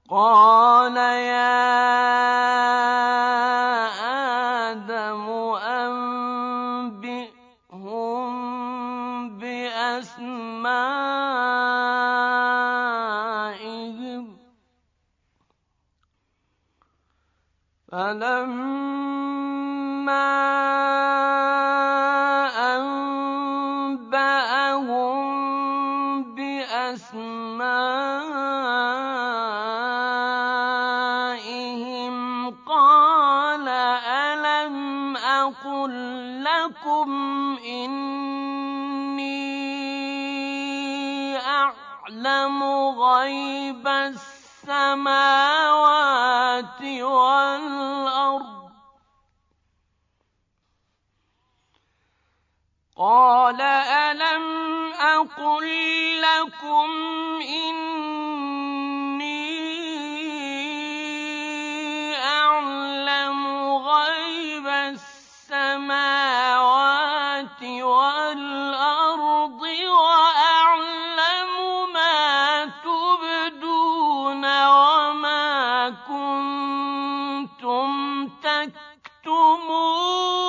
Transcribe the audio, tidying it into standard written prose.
قال يا آدم أنبئهم بأسمائهم فلما أنبأهم بأسمائهم قال ألم أقل لكم إني أعلم غيب السماوات والأرض قال ألم أقل لكم إني أعلم غيب السماوات والأرض وأعلم ما تبدون وما كنتم تكتمون